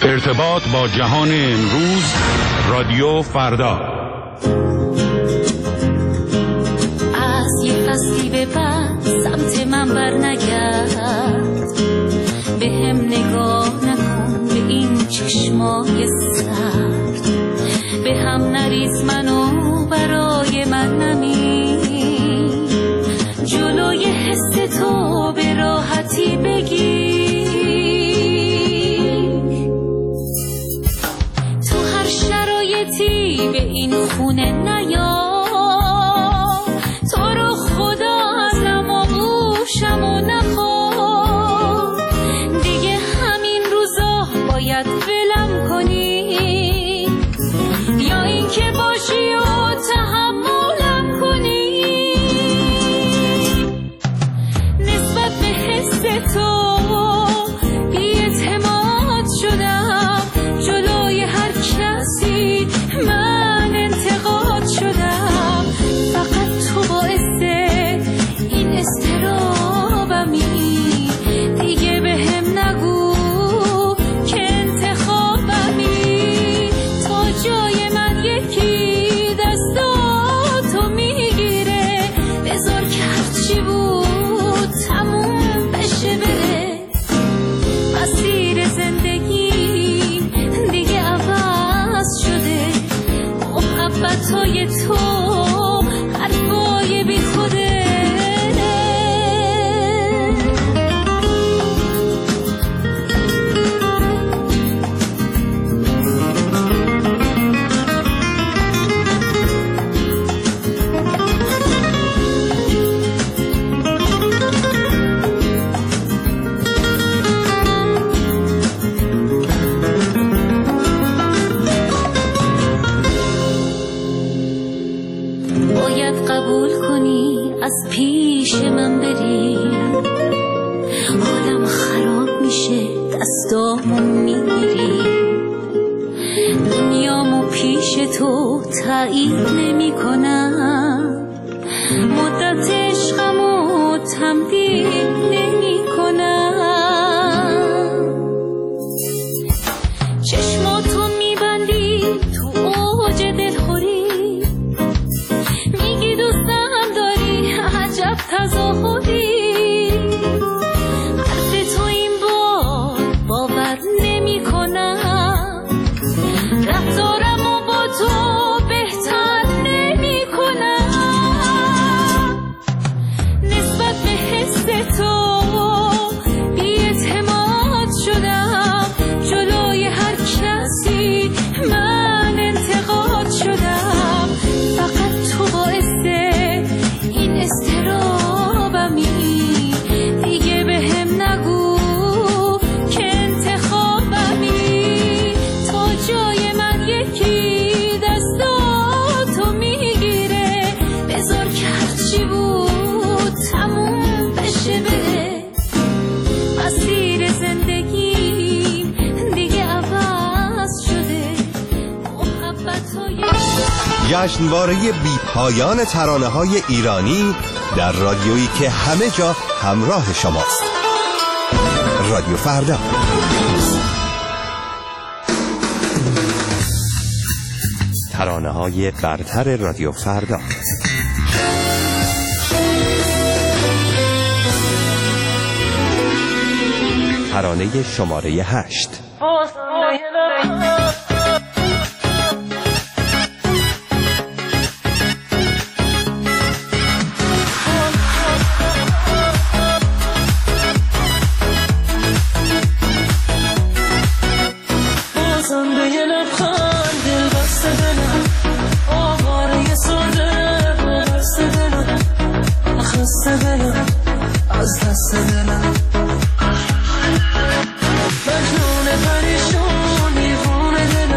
ارتباط با جهان امروز، رادیو فردا. از یه فصلی به بعد سمت من بر نگرد، به هم نگاه نکن به این چشمای سرد، به هم نریز منو برای من نمی، جلوی حس تو به راحتی بگیر، تو هر شرایطی به این خونه نیا، تو رو خدا ازم آغوشم و نخواه، دیگه همین روزا باید ولم کنی، یا این که باشی و تحملم کنی، نسبت به حس تو بی‌اعتماد شدم، جلوی هر کسی من انتقاد شدم، فقط تو باعث این اضطرابمی، دیگه به هم نگو که انتخابمی، تا جای من یکی دستاتو میگیره، بذار که هرچی بود تموم بشه بره، مسیر زندگی دیگه عوض شده، محبتای تو حرفای بی خوده. باید قبول کنی از پیش من بری، حالم خراب میشه دستامو میگیری، دنیامو پیش تو تایید نمی کنم، مدت عشقمو تمدید نمی کنم، چشماتو میبندی تو اوج دلخوری، میگی دوستم داری عجب تظاهری، حرف تو این بار باور نمی کنم، رفتارمو با تو بهتر نمی کنم، نسبت به حس تو بی‌اعتماد شدم، جلوی هر کسی من انتقاد شدم، فقط تو باعث این اضطرابمی، دیگه به هم نگو که انتخابمی، تا جای من یکی دستاتو میگیره، بذار که هرچی بود تموم بشه بره، مسیر زندگی دیگه عوض شده، محبتای جشنواره بی پایان ترانه‌های ایرانی در رادیویی که همه جا همراه شماست. رادیو فردا. ترانه‌های برتر رادیو فردا. ترانه شماره 8. از دست دلم مجنون پریشون دیوونه دلم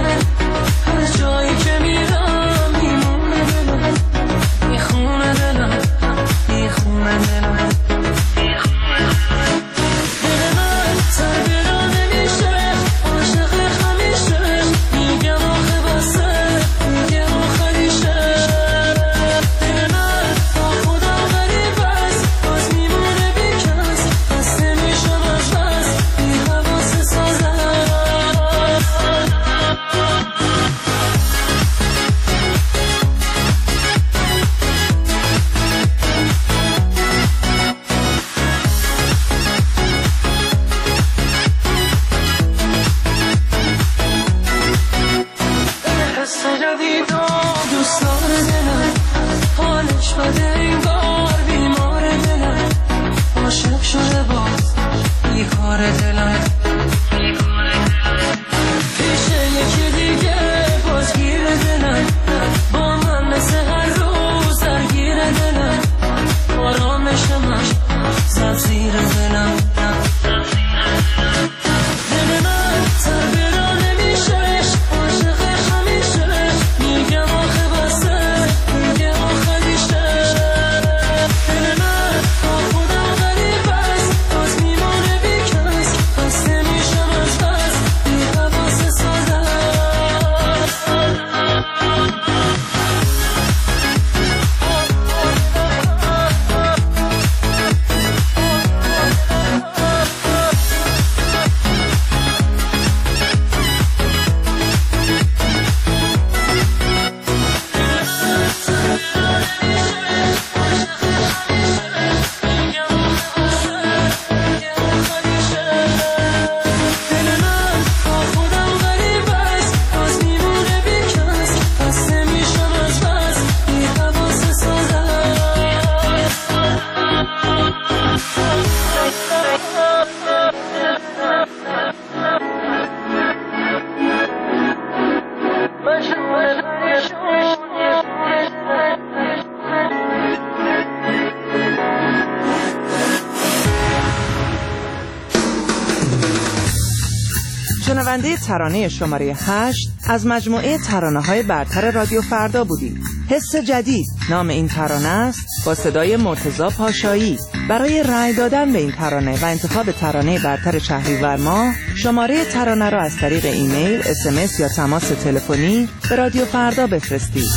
شنونده ترانه شماره 8 از مجموعه ترانه‌های برتر رادیو فردا بودیم. حس جدید نام این ترانه است، با صدای مرتضی پاشایی. برای رأی دادن به این ترانه و انتخاب ترانه برتر شهریور ماه، شماره ترانه را از طریق ایمیل، SMS یا تماس تلفنی به رادیو فردا بفرستید.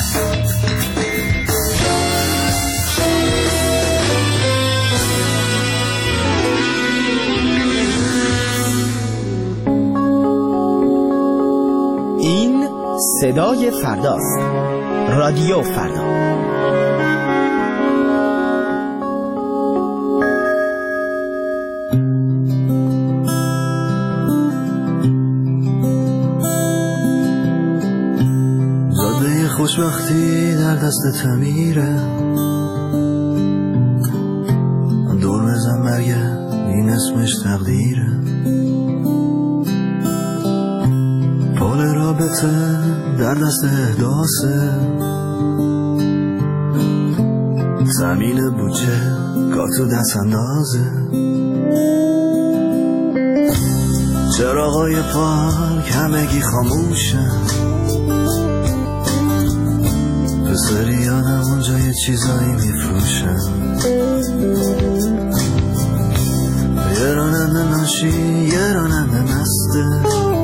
این صدای فرداست. رادیو فردا. زاده خوشبختی در دست میره، دور بزن مرگه این اسمش تقدیره. پول رابطه در دست احداثه، زمین بودجه کار تو دست اندازه. چراغای پارک همگی خاموشن، پسریانم اونجا یه چیزایی میفروشن. یه راننده ناشی یه راننده مسته،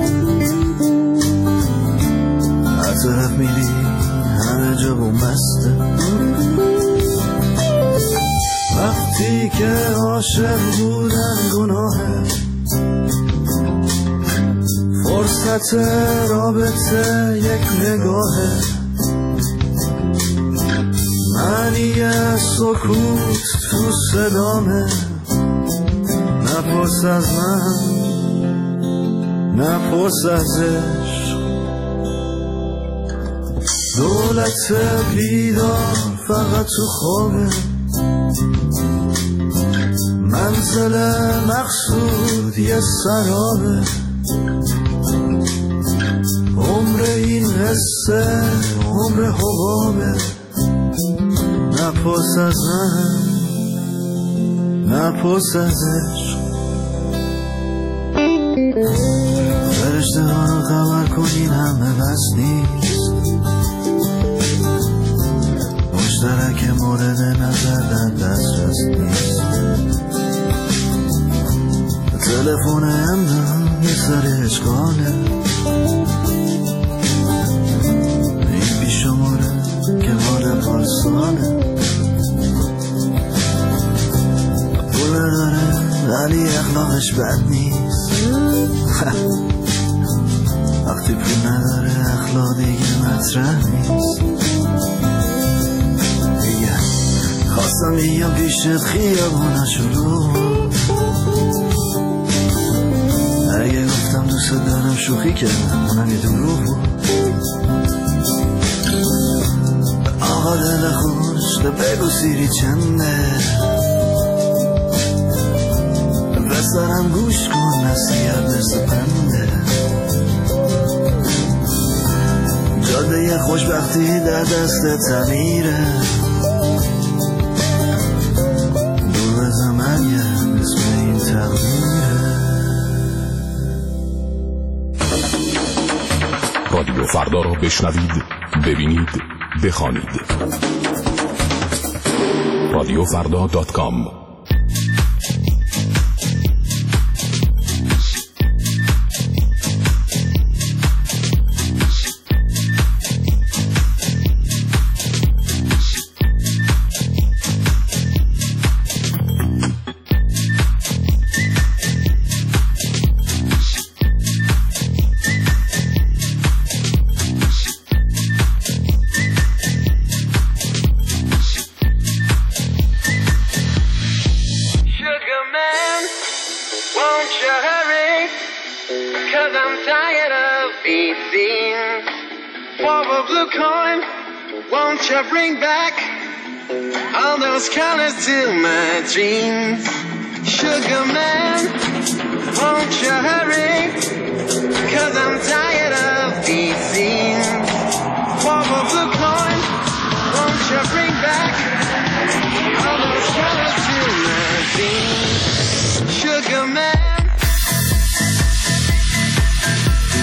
هر طرف میری همه جا بومبسته. وقتی که عاشق بودن گناهه، فرصت رابطه یک نگاهه. معنی سکوت تو صدامه، نپرس از من نپرس ازش. دولت بیدار فقط تو خوابه، منزل مقصود یه سرابه. عمر این قصه عمر حبابه، نپرس از من نپرس ازش. فرشته ها رو خبر کنین همه بس نیست، مشترک مورد نظر در دسترس نیست. تلفن امران یه سر اشغاله، این بی شماره که مال پارساله. پوله داره ولی اخلاقش بد نیست، وقتی پول نداره اخلاق دیگه مطرح نیست. دیگه خواستم بیام پیشت خیابونه شروع، اگه گفتم دوست دارم شوخی کردم اونم یه دروغ بود. آقا دل خوش تو بگو سیری چنده، بسرم گوش کن نصیحت مثل پنده. جاده خوشبختی در دست تعمیره، دور بزن مرگه اسم این تقدیره. رادیو فردا را بشنوید، ببینید، بخوانید. radiofrda.com bring back all those colors to my dreams. Sugar man, won't you hurry? 'Cause I'm tired of these scenes. For a blue coin, won't you bring back all those colors to my dreams? Sugar man.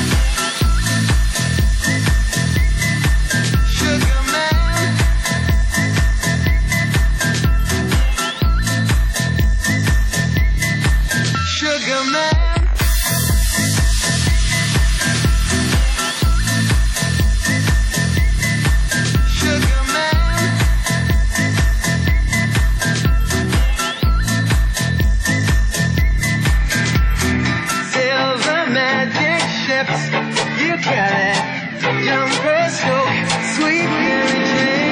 ships you carry, young breaststroke, sweet Mary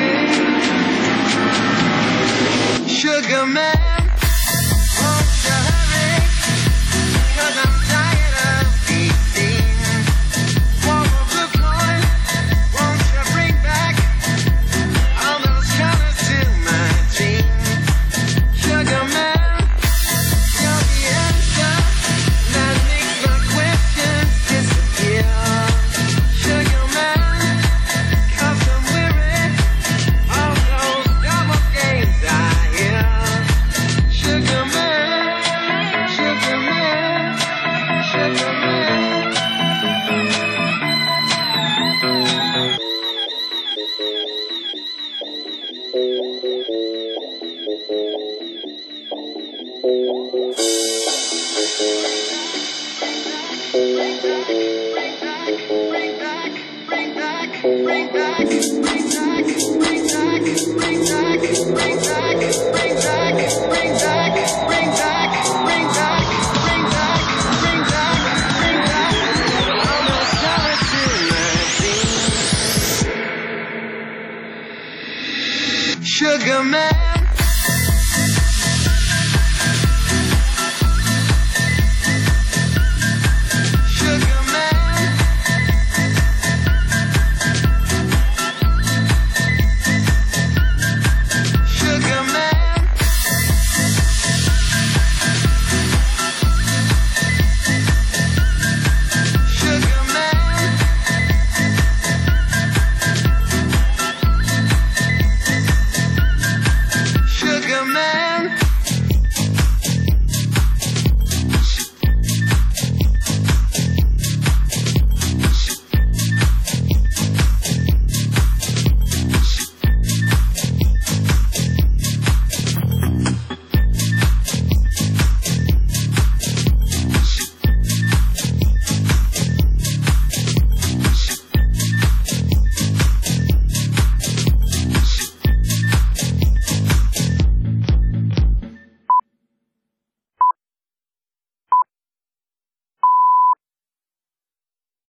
Jane. Sugar man, won't you hurry, 'cause I'm tired of eating. One of the coin, won't you bring back all those colors to my dream? Sugar man, you're the answer that makes my questions disappear. Sugar man, 'cause I'm weary of those double games I hear. Sugar man, sugar man, sugar man. Sugar man.